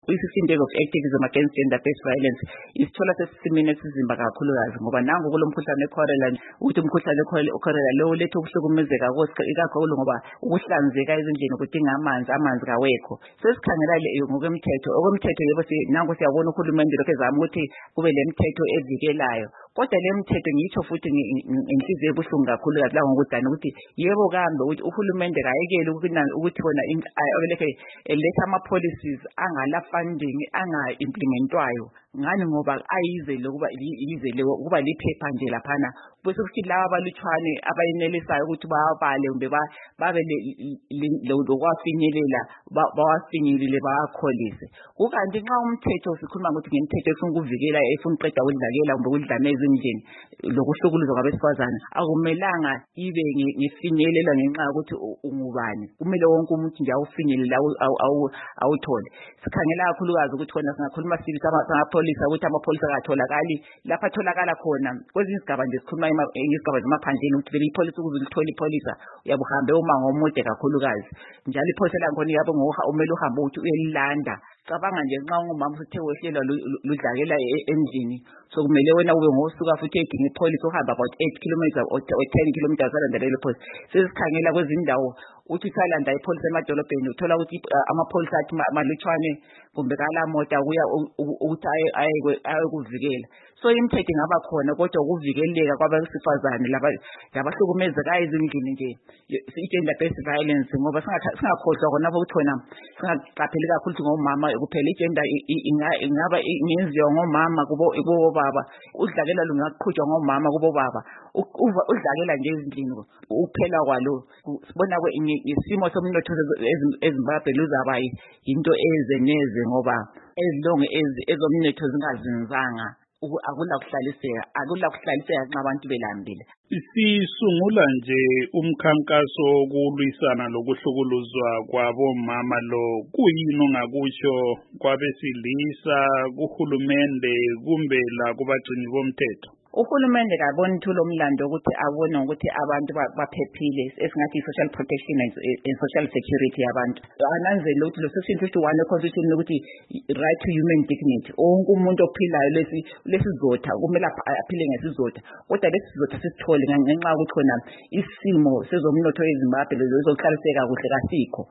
I-16 days of activism against gender-based violence isithola sesimeni esizimba kakhulukazi ngoba nangu kulomkhuhlane we-cholera ukuthi umkhuhlane we-cholera lo letha ukuhlukumezeka ikakhulu ngoba ukuhlanzeka ezindlini kudinga amanzi kawekho. Sesikhangela ngokwemthetho yebo nangu siyabona uhulumende lokho ezama ukuthi kube lemithetho evikelayo. Kodwa le mithetho ngiyitho futhi ngenhliziyo ebuhlungu kakhulukazi la ngokudana ukuthi yebo kambe ukuthi uhulumende kayekele ukuthi khona letha ama-policies angala-funding anga-implementwayo ngani ngoba ayize lokuba kuba liphepha nje laphana bese kuthi laba abalutshwane abayinelisayo ukuthi bawabale kumbe babe lokwafinyelela bawafinyelele bawakholise. Kukanti nxa umthetho sikhuluma ukuthi ngemithetho efuna ukuvikela efuna uqeda udlakela kumbe udlame ezindlini lokuhlukuluzwa kwabesifazane akumelanga ibe ngefinyelela ngenxa yokuthi ungubani. Kumele wonke umuntu nje awufinyelele awuthole. Sikhangela kakhulukazi ukuthi khona singakhuluma sibili samapholisa ukuthi amapholisa akatholakali lapha atholakala khona kwezinye izigaba nje sikhuluma izigaba zemaphandleni ukuthi vele ipholisa ukuze lithola ipholisa uyabe uhambe umango omude kakhulukazi njalo ipholisa lakhona yabe umele uhambe ukuthi uyelilanda. Cabanga nje nxa ungumama futhi wehlelwa ludlakela endlini so kumele wena ube ngosuka futhi edinga ipholisa uhamba about 8 kilometers or 10 kilometers alandela le pholisa. Sesikhangela kwezindawo uthi salanda ipholisa emadolobheni uthola ukuthi amapholisa athi malutshwane kumbe kala mota kuya ukuthi ayekuvikela. So imithetho ingaba khona kodwa ukuvikeleka kwabesifazane labahlukumezekayo ezindlini nje i-gender based violence ngoba singakhohlwa khona ukuthi khona singaqapheli kakhulu ukuthi ngomama kuphela igender ingaba ingenziwa ngomama kubo baba udlakela lungakuqhutshwa ngomama kubo baba udlakela nje ezindlini uphela kwalo sibona isimo somnotho eZimbabwe luzaba into neze ngoba ezilonge ezomnotho zingazinzanga akula kuhlaliseka nxa abantu belambile. Sisungula nje umkhankaso wokulwisana lokuhlukuluzwa kwabomama lo kuyini ongakutsho kwabesilisa kuhulumende kumbe la kubagcini bomthetho? Uhulumende kaboni ithulo umlando ukuthi abone ukuthi abantu baphephile esingathi social protection and social security yabantu. Ananzele ukuthi lo section 51 econstitution ukuthi right to human dignity wonke umuntu ophilayo lesizotha kumele aphile ngesizotha kodwa lesizotha sisithole ngenxa ukuthi khona isimo sezomnotho eZimbabwe lezokuhlaliseka kuhle kasikho.